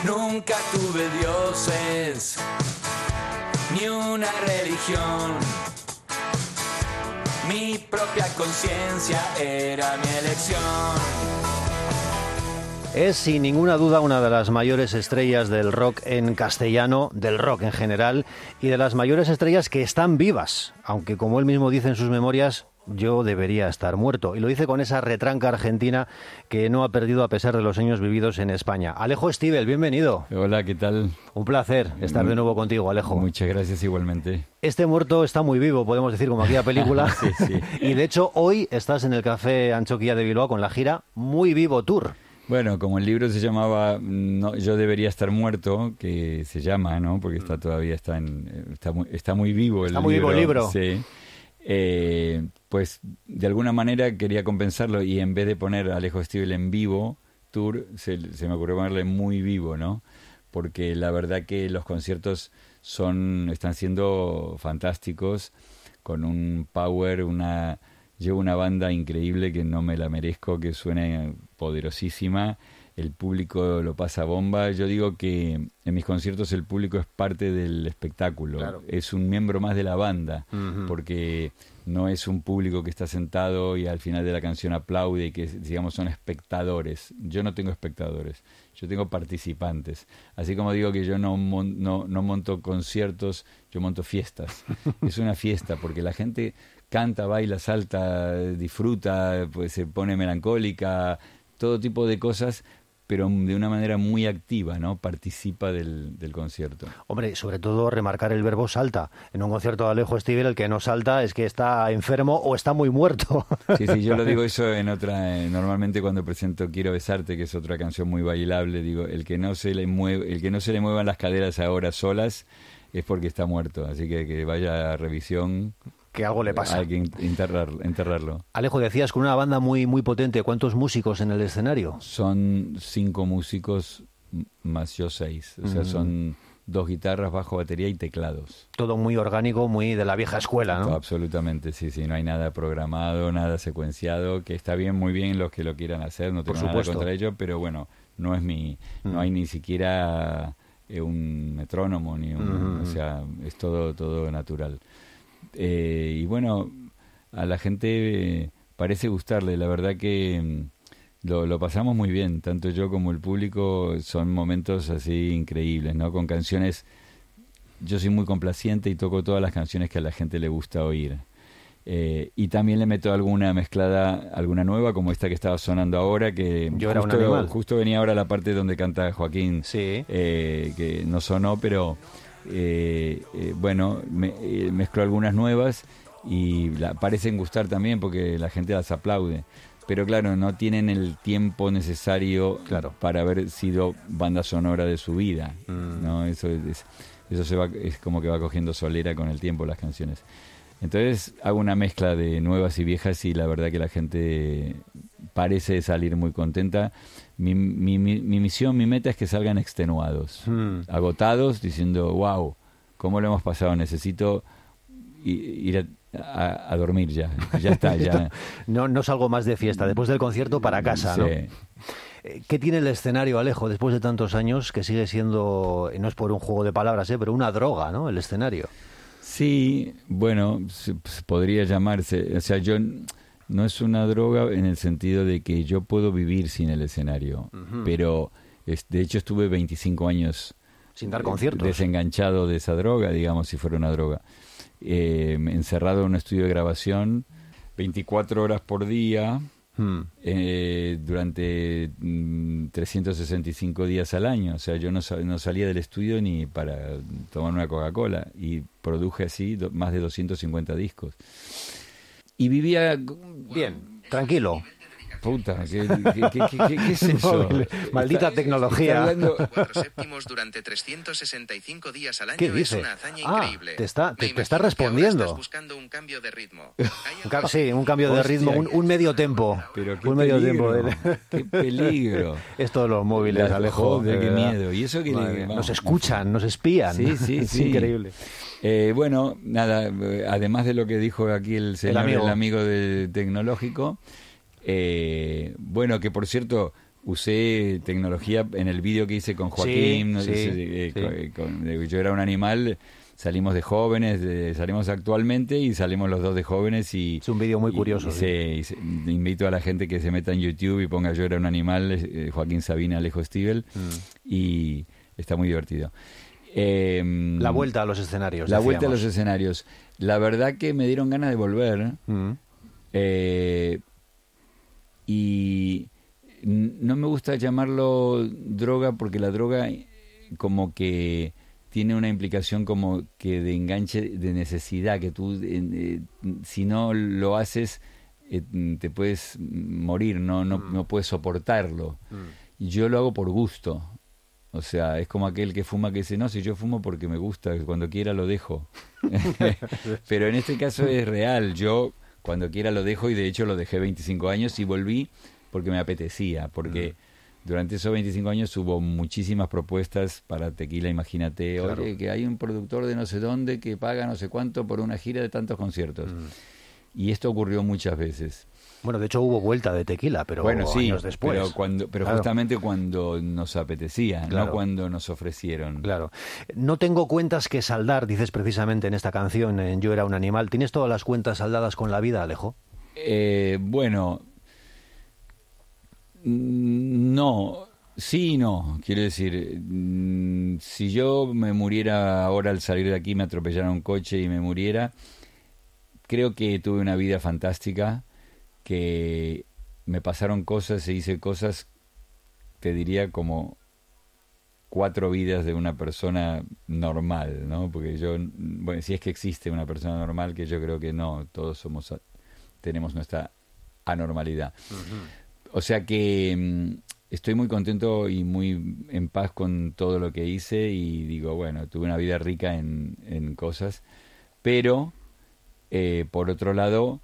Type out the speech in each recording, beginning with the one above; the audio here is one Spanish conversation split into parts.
Nunca tuve dioses, ni una religión. Mi propia conciencia era mi elección. Es sin ninguna duda una de las mayores estrellas del rock en castellano, del rock en general, y de las mayores estrellas que están vivas, aunque como él mismo dice en sus memorias, yo debería estar muerto. Y lo dice con esa retranca argentina que no ha perdido a pesar de los años vividos en España. Alejo Stivel, bienvenido. Hola, ¿qué tal? Un placer estar de nuevo contigo, Alejo. Muchas gracias igualmente. Este muerto está muy vivo, podemos decir, como aquella película. Sí, sí. Y de hecho, hoy estás en el Café Anchoquia de Bilbao con la gira Muy Vivo Tour. Bueno, como el libro se llamaba Yo debería estar muerto, que se llama, ¿no? Porque todavía está muy vivo el libro. Está muy vivo el libro. Sí. Pues de alguna manera quería compensarlo y en vez de poner Alejo Stivel en vivo tour, se me ocurrió ponerle Muy Vivo, ¿no? Porque la verdad que los conciertos están siendo fantásticos, con un power, llevo una banda increíble que no me la merezco, que suena poderosísima, el público lo pasa bomba. Yo digo que en mis conciertos el público es parte del espectáculo, claro. Es un miembro más de la banda, porque no es un público que está sentado y al final de la canción aplaude y que, digamos, son espectadores. Yo no tengo espectadores, yo tengo participantes. Así como digo que yo no monto conciertos, yo monto fiestas. Es una fiesta porque la gente canta, baila, salta, disfruta, pues se pone melancólica, todo tipo de cosas, pero de una manera muy activa, ¿no? Participa del concierto. Hombre, sobre todo remarcar el verbo salta. En un concierto de Alejo Stivel, el que no salta es que está enfermo o está muy muerto. Sí, yo lo digo eso en otra. Normalmente cuando presento Quiero besarte, que es otra canción muy bailable, digo, el que no se le muevan las caderas ahora solas es porque está muerto. Así que vaya a revisión. Que algo le pasa. Hay que enterrarlo. Alejo, decías con una banda muy, muy potente. ¿Cuántos músicos en el escenario? Son 5 músicos más yo 6. O sea, son 2 guitarras, bajo, batería y teclados. Todo muy orgánico, muy de la vieja escuela, ¿no? Todo, absolutamente, sí. No hay nada programado, nada secuenciado, que está bien, muy bien los que lo quieran hacer. No tengo nada contra ello, pero bueno, no es no hay ni siquiera un metrónomo, o sea, es todo natural. Y bueno, a la gente parece gustarle, la verdad que lo pasamos muy bien, tanto yo como el público. Son momentos así increíbles, ¿no? Con canciones, yo soy muy complaciente y toco todas las canciones que a la gente le gusta oír, y también le meto alguna nueva, como esta que estaba sonando ahora, que justo venía ahora la parte donde canta Joaquín, sí. Que no sonó, pero bueno, mezclo algunas nuevas y parecen gustar también porque la gente las aplaude, pero claro, no tienen el tiempo necesario para haber sido banda sonora de su vida, ¿no? Eso es como que va cogiendo solera con el tiempo las canciones. Entonces hago una mezcla de nuevas y viejas y la verdad que la gente parece salir muy contenta. Mi misión, mi meta es que salgan extenuados, agotados, diciendo, wow, ¿cómo lo hemos pasado? Necesito ir a dormir ya está. Ya. No salgo más de fiesta, después del concierto para casa, ¿no? Sí. ¿Qué tiene el escenario, Alejo, después de tantos años, que sigue siendo, no es por un juego de palabras, pero una droga, ¿no? El escenario. Sí, bueno, podría llamarse, o sea, no es una droga en el sentido de que yo puedo vivir sin el escenario, pero de hecho estuve 25 años sin dar conciertos, desenganchado de esa droga, digamos, si fuera una droga, encerrado en un estudio de grabación 24 horas por día, durante 365 días al año. O sea, yo no salía del estudio ni para tomar una Coca-Cola, y produje así más de 250 discos. Y vivía bien, tranquilo. Puta, ¿qué es eso? Maldita tecnología. 4 séptimos durante 365 días al año. ¿Qué dice? Es una hazaña increíble. Te está respondiendo. Estás buscando un cambio de ritmo. Sí, un cambio de ritmo, un medio tempo. Pero qué un peligro, medio tempo. Qué peligro. Esto de los móviles, Alejo. Joder, qué miedo. Y eso que nos escuchan, nos espían. Sí. Es increíble. Bueno, nada, además de lo que dijo aquí el señor, el amigo del tecnológico, bueno, que por cierto, usé tecnología en el vídeo que hice con Joaquín, Yo era un animal. Salimos de jóvenes, salimos actualmente y salimos los dos de jóvenes. Es un vídeo muy curioso. Invito a la gente que se meta en YouTube y ponga Yo era un animal, Joaquín Sabina, Alejo Stivel, y está muy divertido. La vuelta a los escenarios. La vuelta a los escenarios. La verdad que me dieron ganas de volver. Y no me gusta llamarlo droga porque la droga como que tiene una implicación como que de enganche, de necesidad, que tú si no lo haces te puedes morir, no puedes soportarlo. Y yo lo hago por gusto. O sea, es como aquel que fuma que dice, no, si yo fumo porque me gusta, cuando quiera lo dejo. Pero en este caso es real, yo cuando quiera lo dejo, y de hecho lo dejé 25 años y volví porque me apetecía, porque durante esos 25 años hubo muchísimas propuestas para tequila, imagínate, claro. Oye, que hay un productor de no sé dónde que paga no sé cuánto por una gira de tantos conciertos. Y esto ocurrió muchas veces. Bueno, de hecho hubo vuelta de tequila, pero años después. Pero claro. Justamente cuando nos apetecía, claro. No cuando nos ofrecieron. Claro. No tengo cuentas que saldar, dices precisamente en esta canción, en Yo era un animal. ¿Tienes todas las cuentas saldadas con la vida, Alejo? Bueno, no, sí y no. Quiero decir, si yo me muriera ahora al salir de aquí, me atropellara un coche y me muriera, creo que tuve una vida fantástica, que me pasaron cosas e hice cosas, te diría como 4 vidas de una persona normal, ¿no? Porque bueno, si es que existe una persona normal, que yo creo que no, todos tenemos nuestra anormalidad. O sea que estoy muy contento y muy en paz con todo lo que hice, y digo, bueno, tuve una vida rica en cosas, pero por otro lado,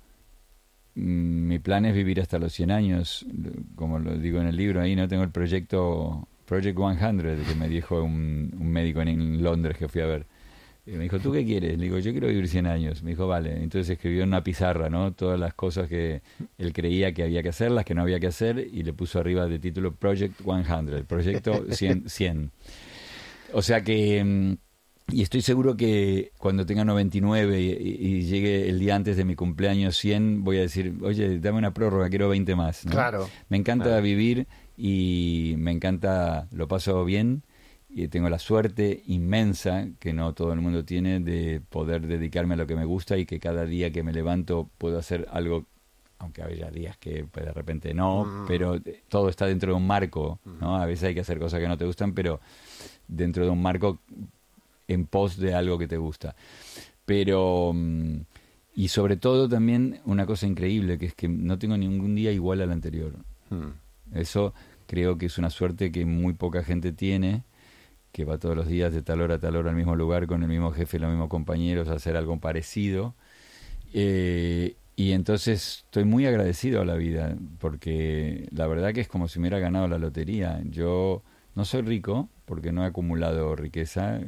mi plan es vivir hasta los 100 años, como lo digo en el libro, ahí no tengo el Project 100, que me dijo un médico en Londres que fui a ver. Y me dijo, ¿tú qué quieres? Le digo, yo quiero vivir 100 años. Me dijo, vale. Entonces escribió en una pizarra, ¿no? Todas las cosas que él creía que había que hacer, las que no había que hacer, y le puso arriba de título Project 100, Proyecto 100. O sea que... Y estoy seguro que cuando tenga 99 y llegue el día antes de mi cumpleaños 100, voy a decir, oye, dame una prórroga, quiero 20 más, ¿no? Claro. Me encanta vivir, y me encanta, lo paso bien, y tengo la suerte inmensa, que no todo el mundo tiene, de poder dedicarme a lo que me gusta, y que cada día que me levanto puedo hacer algo, aunque haya días que pues, de repente no, pero todo está dentro de un marco, ¿no? A veces hay que hacer cosas que no te gustan, pero dentro de un marco en pos de algo que te gusta. Pero, y sobre todo también una cosa increíble, que es que no tengo ningún día igual al anterior. Eso creo que es una suerte que muy poca gente tiene, que va todos los días de tal hora a tal hora al mismo lugar, con el mismo jefe, los mismos compañeros, a hacer algo parecido. Y entonces estoy muy agradecido a la vida, porque la verdad que es como si me hubiera ganado la lotería. Yo no soy rico, porque no he acumulado riqueza,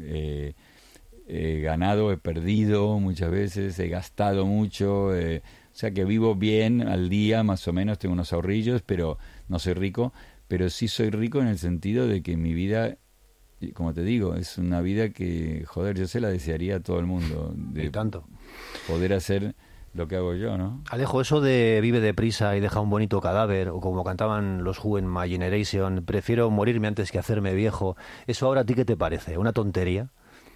he ganado, he perdido muchas veces, he gastado mucho, o sea que vivo bien al día, más o menos, tengo unos ahorrillos, pero no soy rico. Pero sí soy rico en el sentido de que mi vida, como te digo, es una vida que, joder, yo se la desearía a todo el mundo, de y tanto poder hacer lo que hago yo, ¿no? Alejo, eso de vive deprisa y deja un bonito cadáver, o como cantaban los Who en My Generation, prefiero morirme antes que hacerme viejo, ¿eso ahora a ti qué te parece? ¿Una tontería?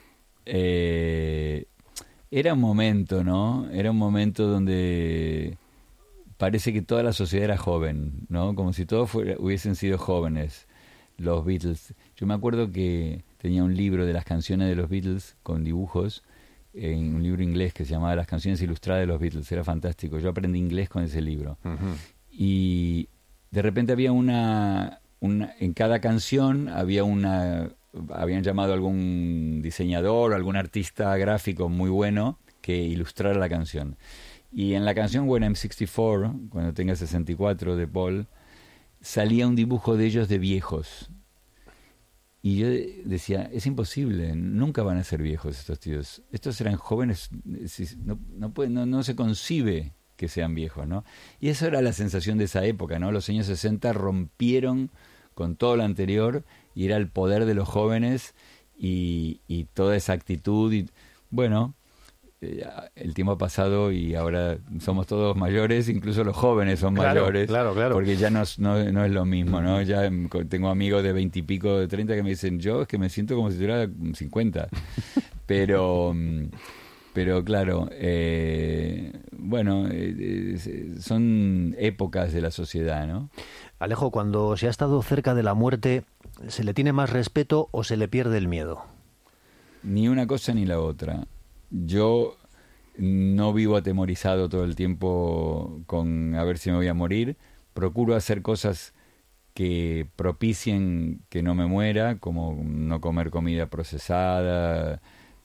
Era un momento, ¿no? Era un momento donde parece que toda la sociedad era joven, ¿no? Como si todos hubiesen sido jóvenes, los Beatles. Yo me acuerdo que tenía un libro de las canciones de los Beatles con dibujos, en un libro inglés que se llamaba Las canciones ilustradas de los Beatles. Era fantástico. Yo aprendí inglés con ese libro. Y de repente había en cada canción habían llamado a algún diseñador o algún artista gráfico muy bueno que ilustrara la canción. Y en la canción When I'm 64, cuando tenga 64, de Paul, salía un dibujo de ellos de viejos. Y yo decía, es imposible, nunca van a ser viejos estos tíos. Estos eran jóvenes, no se concibe que sean viejos, ¿no? Y eso era la sensación de esa época, ¿no? Los años 60 rompieron con todo lo anterior y era el poder de los jóvenes y toda esa actitud. Y bueno, el tiempo ha pasado y ahora somos todos mayores, incluso los jóvenes son mayores, claro. porque ya no es lo mismo, ¿no? Ya tengo amigos de 20 y pico, de 30 que me dicen, yo es que me siento como si tuviera 50. Pero claro, bueno, son épocas de la sociedad, ¿no? Alejo, cuando se ha estado cerca de la muerte, ¿se le tiene más respeto o se le pierde el miedo? Ni una cosa ni la otra. Yo no vivo atemorizado todo el tiempo con a ver si me voy a morir. Procuro hacer cosas que propicien que no me muera, como no comer comida procesada,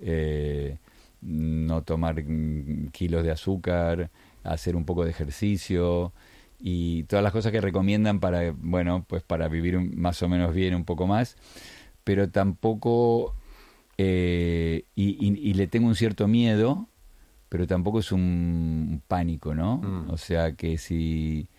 no tomar kilos de azúcar, hacer un poco de ejercicio y todas las cosas que recomiendan para, bueno, pues para vivir más o menos bien un poco más, pero tampoco y le tengo un cierto miedo, pero tampoco es un pánico, ¿no? O sea que si,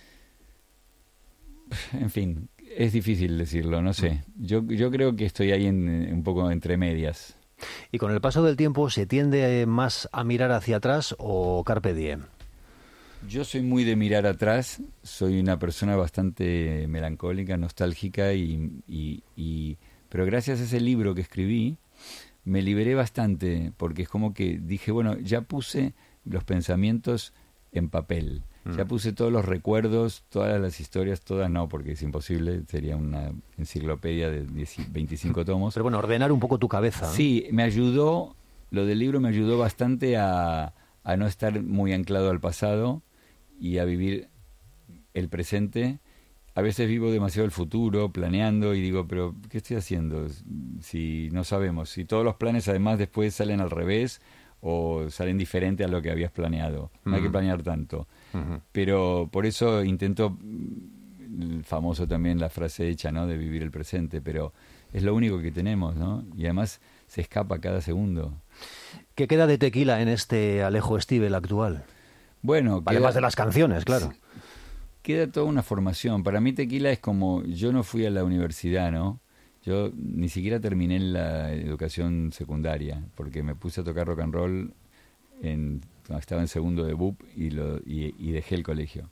en fin, es difícil decirlo, no sé. Yo creo que estoy ahí un poco entre medias. ¿Y con el paso del tiempo se tiende más a mirar hacia atrás o carpe diem? Yo soy muy de mirar atrás, soy una persona bastante melancólica, nostálgica, pero gracias a ese libro que escribí, me liberé bastante, porque es como que dije, bueno, ya puse los pensamientos en papel, ya puse todos los recuerdos, todas las historias, todas no, porque es imposible, sería una enciclopedia de 25 tomos. Pero bueno, ordenar un poco tu cabeza, ¿no? Sí, me ayudó, lo del libro me ayudó bastante a no estar muy anclado al pasado y a vivir el presente. A veces vivo demasiado el futuro, planeando, y digo, pero ¿qué estoy haciendo? Si no sabemos, si todos los planes además después salen al revés o salen diferente a lo que habías planeado. No hay que planear tanto. Pero por eso intento, famoso también la frase hecha, ¿no?, de vivir el presente, pero es lo único que tenemos, ¿no? Y además se escapa cada segundo. ¿Qué queda de Tequila en este Alejo Stivel actual? Bueno, además de las canciones, claro. Queda toda una formación. Para mí Tequila es como, yo no fui a la universidad, ¿no? Yo ni siquiera terminé la educación secundaria, porque me puse a tocar rock and roll cuando estaba en segundo de BUP y dejé el colegio.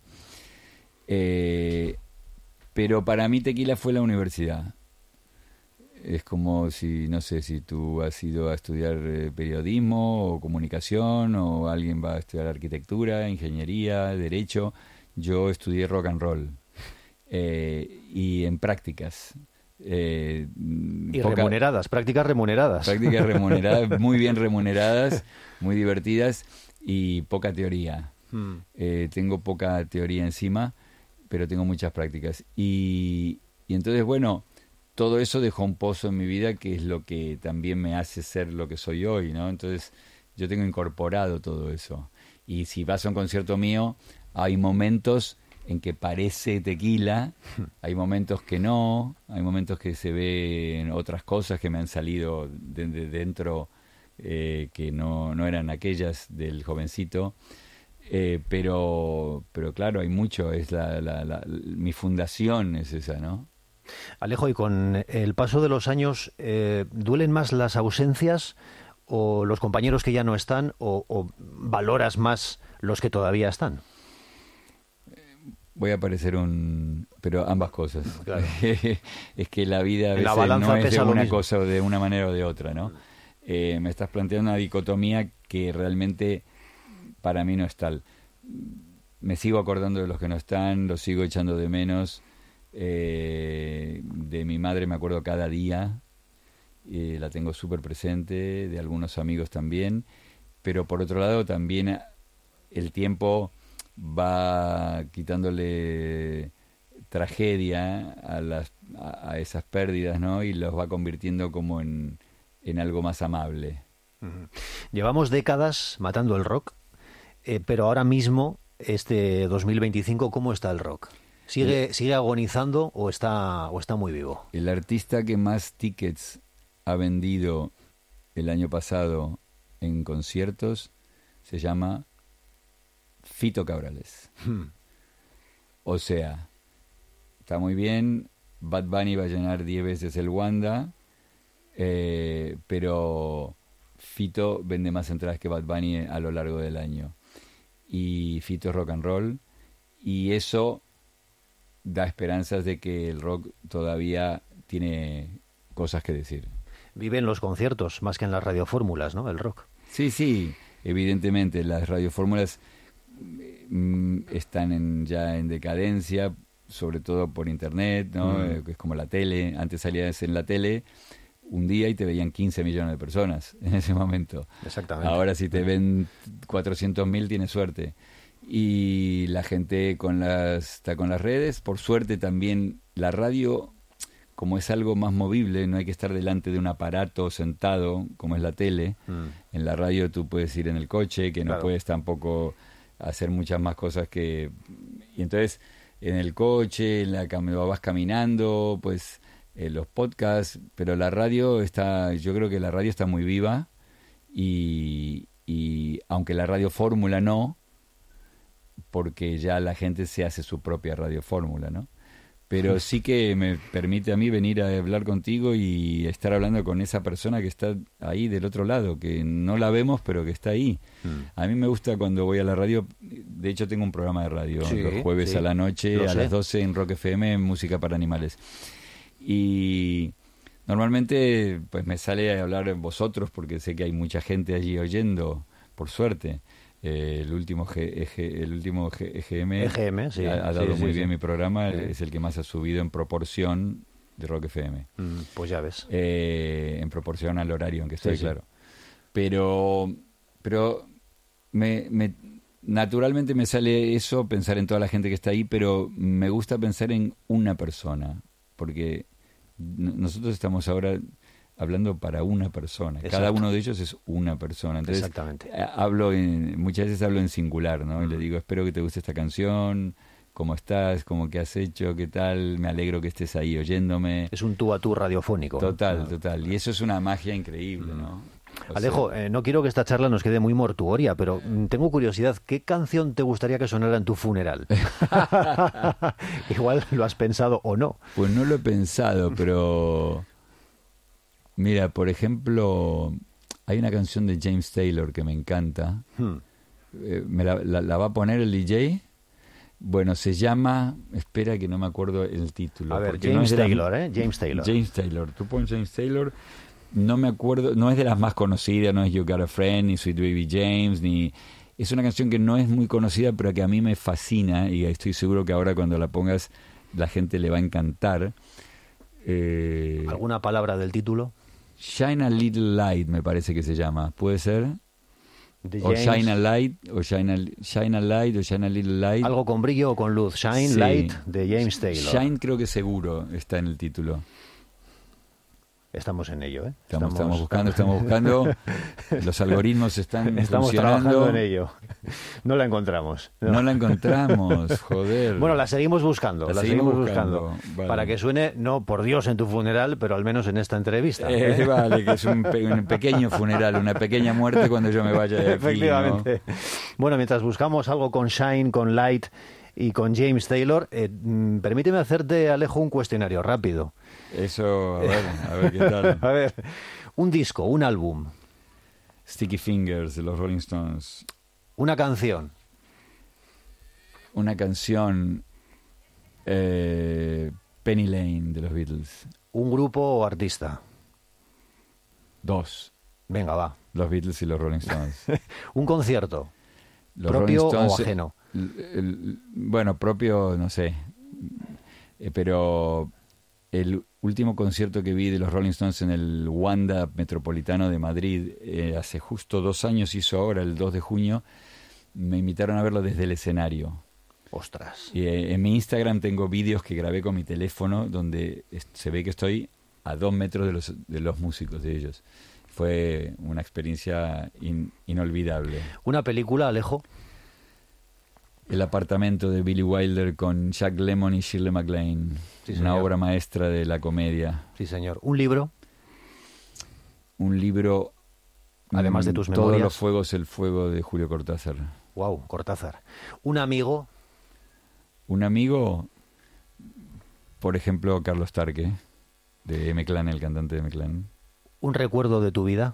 Pero para mí Tequila fue la universidad. Es como si, no sé, si tú has ido a estudiar periodismo o comunicación, o alguien va a estudiar arquitectura, ingeniería, derecho. Yo estudié rock and roll y en prácticas. Y remuneradas, prácticas remuneradas. Prácticas remuneradas, muy bien remuneradas, muy divertidas y poca teoría. Tengo poca teoría encima, pero tengo muchas prácticas. Y entonces, bueno, todo eso dejó un pozo en mi vida que es lo que también me hace ser lo que soy hoy, ¿no? Entonces yo tengo incorporado todo eso. Y si vas a un concierto mío, hay momentos en que parece Tequila, hay momentos que no, hay momentos que se ven otras cosas que me han salido de dentro que no eran aquellas del jovencito, pero claro, hay mucho, es mi fundación es esa, ¿no? Alejo, y con el paso de los años, ¿duelen más las ausencias o los compañeros que ya no están, o valoras más los que todavía están? Voy a parecer pero ambas cosas. Claro. Es que la vida a veces no es de una cosa o de una manera o de otra, ¿no? Me estás planteando una dicotomía que realmente para mí no es tal. Me sigo acordando de los que no están, los sigo echando de menos. De mi madre me acuerdo cada día, la tengo súper presente, de algunos amigos también, pero por otro lado también el tiempo va quitándole tragedia a esas pérdidas, ¿no? Y los va convirtiendo como en algo más amable. Llevamos décadas matando el rock, pero ahora mismo, este 2025, ¿cómo está el rock? ¿Sigue agonizando o está muy vivo? El artista que más tickets ha vendido el año pasado en conciertos se llama Fito Cabrales. O sea, está muy bien, Bad Bunny va a llenar 10 veces el Wanda, pero Fito vende más entradas que Bad Bunny a lo largo del año. Y Fito es rock and roll, y eso da esperanzas de que el rock todavía tiene cosas que decir. Vive en los conciertos más que en las radiofórmulas, ¿no? El rock. Sí, evidentemente las radiofórmulas están ya en decadencia, sobre todo por internet, ¿no? Que es como la tele. Antes salías en la tele un día y te veían 15 millones de personas en ese momento. Exactamente. Ahora si te ven 400.000 tienes suerte. Y la gente está con las redes. Por suerte también la radio, como es algo más movible, no hay que estar delante de un aparato sentado como es la tele. En la radio tú puedes ir en el coche, que no puedes tampoco hacer muchas más cosas que... Y entonces en el coche, vas caminando, pues los podcasts, pero la radio yo creo que la radio está muy viva, y aunque la radio fórmula no, porque ya la gente se hace su propia radio fórmula, ¿no? Pero sí que me permite a mí venir a hablar contigo y estar hablando con esa persona que está ahí del otro lado, que no la vemos, pero que está ahí. A mí me gusta cuando voy a la radio. De hecho, tengo un programa de radio los jueves a la noche, a las 12 en Rock FM, Música para Animales. Y normalmente pues me sale a hablar vosotros, porque sé que hay mucha gente allí oyendo, por suerte. El último EGM sí, ha dado muy bien mi programa, es el que más ha subido en proporción de Rock FM. Pues ya ves. En proporción al horario en que estoy, claro. Pero naturalmente me sale eso, pensar en toda la gente que está ahí, pero me gusta pensar en una persona, porque nosotros estamos ahora hablando para una persona. Exacto. Cada uno de ellos es una persona. Entonces, exactamente. Muchas veces hablo en singular, ¿no? Y le digo, espero que te guste esta canción, cómo estás, cómo qué has hecho, qué tal, me alegro que estés ahí oyéndome. Es un tú a tú radiofónico. Total. Y eso es una magia increíble, ¿no? Alejo, no quiero que esta charla nos quede muy mortuoria, pero tengo curiosidad, ¿qué canción te gustaría que sonara en tu funeral? Igual lo has pensado o no. Pues no lo he pensado, pero... Mira, por ejemplo, hay una canción de James Taylor que me encanta. ¿Me la va a poner el DJ? Bueno, se llama... Espera que no me acuerdo el título. A ver, James Taylor, James Taylor. James Taylor. Tú pones James Taylor... No me acuerdo, no es de las más conocidas, no es You Got a Friend, ni Sweet Baby James, ni... Es una canción que no es muy conocida, pero que a mí me fascina, y estoy seguro que ahora cuando la pongas la gente le va a encantar. ¿Alguna palabra del título? Shine a Little Light, me parece que se llama. ¿Puede ser? O Shine a Light, o Shine a Light, o Shine a Little Light. Algo con brillo o con luz. Shine, Light, de James Taylor. Shine creo que seguro está en el título. Estamos en ello, ¿eh? Estamos buscando. Los algoritmos están Estamos trabajando en ello. No la encontramos. No la encontramos, joder. Bueno, la seguimos buscando. Vale. Para que suene, no por Dios en tu funeral, pero al menos en esta entrevista. Vale, que es un pequeño funeral, una pequeña muerte cuando yo me vaya de aquí. Efectivamente. ¿No? Bueno, mientras buscamos algo con Shine, con Light y con James Taylor, permíteme hacerte, Alejo, un cuestionario rápido. Eso, a ver qué tal. A ver, un disco, un álbum. Sticky Fingers, de los Rolling Stones. Una canción. Una canción, Penny Lane, de los Beatles. Un grupo o artista. 2. Venga, va. Los Beatles y los Rolling Stones. Un concierto. Los ¿Propio Rolling Stones, o ajeno? Bueno, propio, no sé. Pero el último concierto que vi de los Rolling Stones en el Wanda Metropolitano de Madrid, hace justo 2 años, hizo ahora, el 2 de junio, me invitaron a verlo desde el escenario. Ostras. Y en mi Instagram tengo vídeos que grabé con mi teléfono donde se ve que estoy a 2 metros de los músicos de ellos. Fue una experiencia inolvidable. ¿Una película, Alejo? El apartamento de Billy Wilder con Jack Lemmon y Shirley MacLaine. Sí, una obra maestra de la comedia. Sí, señor. ¿Un libro? Un libro... Además de tus memorias. Todos los fuegos, el fuego de Julio Cortázar. Wow, Cortázar. ¿Un amigo? Un amigo, por ejemplo, Carlos Tarque, de M-Clan, el cantante de M-Clan. ¿Un recuerdo de tu vida?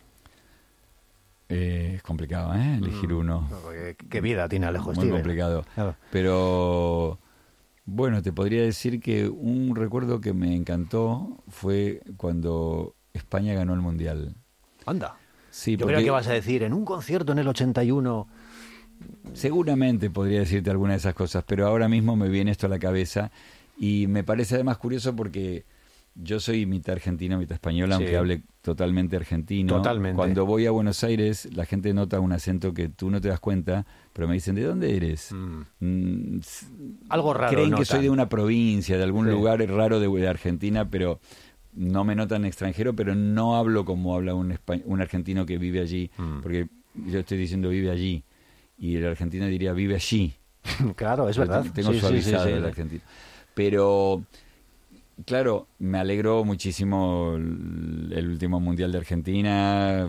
Es complicado, elegir uno. No, porque ¿qué vida tiene Alejo Muy Stivel? complicado. Claro. Pero, bueno, te podría decir que un recuerdo que me encantó fue cuando España ganó el Mundial. Anda. Sí, Yo porque creo que vas a decir, en un concierto en el 81... seguramente podría decirte alguna de esas cosas, pero ahora mismo me viene esto a la cabeza y me parece además curioso porque yo soy mitad argentino, mitad española, Sí. aunque hable totalmente argentino. Totalmente. Cuando voy a Buenos Aires, la gente nota un acento que tú no te das cuenta, pero me dicen, ¿de dónde eres? Algo raro Creen que notan. soy de una provincia, de algún Sí. lugar raro de Argentina, pero no me notan extranjero, pero no hablo como habla un argentino que vive allí, porque yo estoy diciendo vive allí, y el argentino diría vive allí. Claro, es verdad. Tengo Sí, suavizado sí, sí, el sí. argentino. Pero, claro, me alegró muchísimo el último Mundial de Argentina.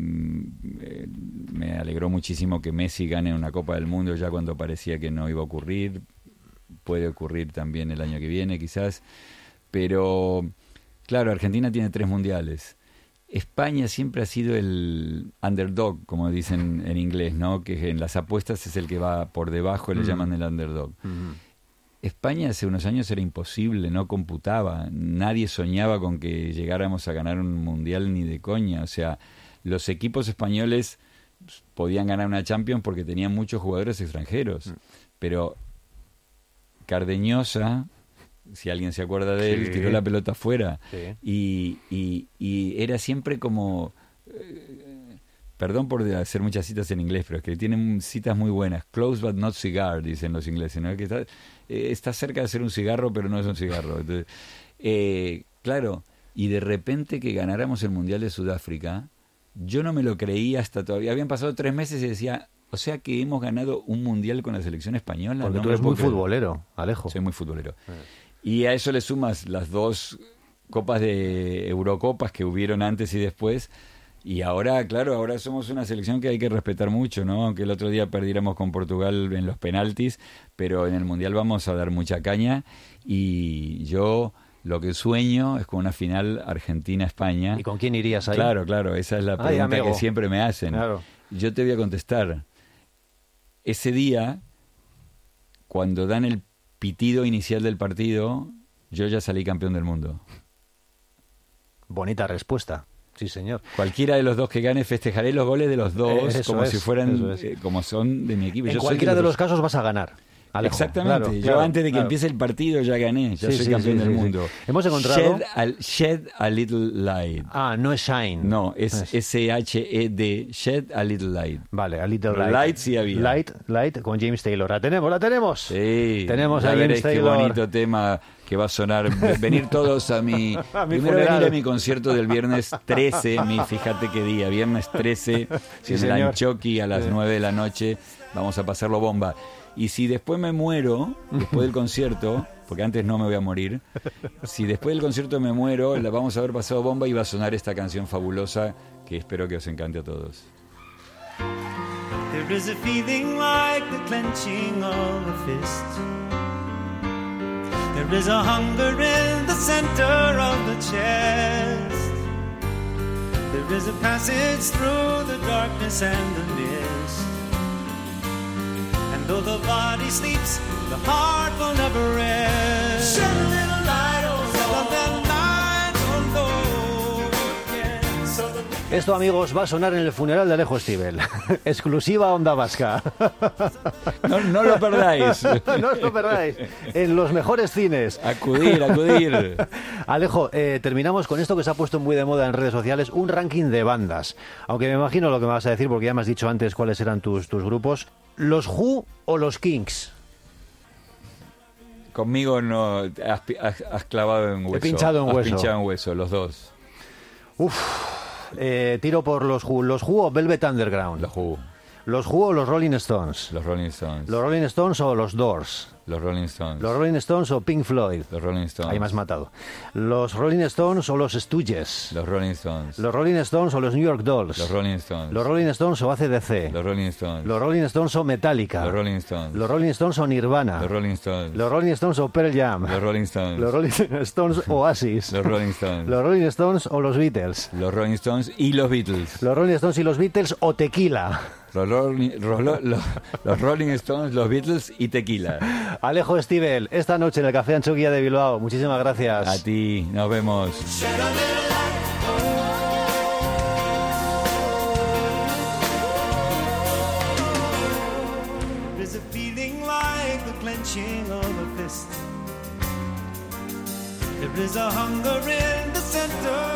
Me alegró muchísimo que Messi gane una Copa del Mundo ya cuando parecía que no iba a ocurrir. Puede ocurrir también el año que viene, quizás. Pero, claro, Argentina tiene 3 mundiales. España siempre ha sido el underdog, como dicen en inglés, ¿no? Que en las apuestas es el que va por debajo y le llaman el underdog. España hace unos años era imposible, no computaba. Nadie soñaba con que llegáramos a ganar un mundial ni de coña. O sea, los equipos españoles podían ganar una Champions porque tenían muchos jugadores extranjeros. Pero Cardeñosa, si alguien se acuerda de él, Sí. tiró la pelota afuera. Sí. Y era siempre como... perdón por hacer muchas citas en inglés, pero es que tienen citas muy buenas. Close but not cigar, dicen los ingleses, ¿no? Que está cerca de ser un cigarro, pero no es un cigarro. Entonces, claro, y de repente que ganáramos el Mundial de Sudáfrica, yo no me lo creía hasta todavía. Habían pasado 3 meses y decía, o sea que hemos ganado un Mundial con la selección española. Porque No tú me eres lo muy puedo creer. futbolero, Alejo. Soy muy futbolero. Y a eso le sumas las 2 copas de Eurocopas que hubieron antes y después. Y ahora, claro, ahora somos una selección que hay que respetar mucho, ¿no? Aunque el otro día perdiéramos con Portugal en los penaltis, pero en el Mundial vamos a dar mucha caña. Y yo lo que sueño es con una final Argentina-España. ¿Y con quién irías ahí? Claro, claro, esa es la Ay, pregunta amigo. que siempre me hacen. Claro. Yo te voy a contestar. Ese día, cuando dan el pitido inicial del partido, yo ya salí campeón del mundo. Bonita respuesta. Sí, señor. Cualquiera de los dos que gane, festejaré los goles de los dos Eso como es, si fueran, eso es. como son de mi equipo. En Yo soy cualquiera de los dos. casos vas a ganar, Alejo. Exactamente. Claro, Yo claro, antes de que claro. empiece el partido ya gané, ya Sí, soy sí, campeón sí, del sí, mundo. sí. Hemos encontrado... Shed a little light. Ah, no es Shine. No, es S-H-E-D, Shed a little light. Vale, a Little Pero Light. Light sí había. Light con James Taylor. ¿La tenemos? ¿La tenemos? Sí, Tenemos ya a James veréis qué Taylor. bonito tema que va a sonar. Venir todos a mi... A mi primero funeral. venir a mi concierto del viernes 13, fíjate qué día, viernes 13, Sí, en el señor. Anchoqui a las 9 de la noche. Vamos a pasarlo bomba. Y si después me muero, después del concierto, porque antes no me voy a morir, si después del concierto me muero, la vamos a haber pasado bomba y va a sonar esta canción fabulosa que espero que os encante a todos. There is a feeling like the clenching of a fist. There is a hunger in the center of the chest. There is a passage through the darkness and the mist. And though the body sleeps, the heart will never rest. Shed a little light on the night on low again. So the Esto, amigos, va a sonar en el funeral de Alejo Stivel. Exclusiva Onda Vasca. No lo perdáis. No os lo perdáis. En los mejores cines. Acudir. Alejo, terminamos con esto que se ha puesto muy de moda en redes sociales, un ranking de bandas. Aunque me imagino lo que me vas a decir, porque ya me has dicho antes cuáles eran tus grupos. ¿Los Who o los Kinks? Conmigo no has clavado en hueso. He pinchado en Has hueso. pinchado en hueso, los dos. Tiro por los Who. ¿Los Who o Velvet Underground? Los Who, ¿Los Who o los Rolling Stones? los Rolling Stones. ¿Los Rolling Stones o los Doors? Los Rolling Stones. ¿Los Rolling Stones o Pink Floyd? Los Rolling Stones. Ahí me has matado. ¿Los Rolling Stones o los Stooges? Los Rolling Stones. ¿Los Rolling Stones o los New York Dolls? Los Rolling Stones. ¿Los Rolling Stones o AC/DC? Los Rolling Stones. ¿Los Rolling Stones o Metallica? Los Rolling Stones. ¿Los Rolling Stones o Nirvana? Los Rolling Stones. ¿Los Rolling Stones o Pearl Jam? Los Rolling Stones. ¿Los Rolling Stones o Oasis? Los Rolling Stones. ¿Los Rolling Stones o los Beatles? Los Rolling Stones y los Beatles. ¿Los Rolling Stones y los Beatles o Tequila? Los Rolling Stones, los Beatles y Tequila. Alejo Stivel, esta noche en el Café Anchoquia de Bilbao. Muchísimas gracias. A ti, nos vemos. There's a feeling like the clenching of a fist. There is a hunger in the center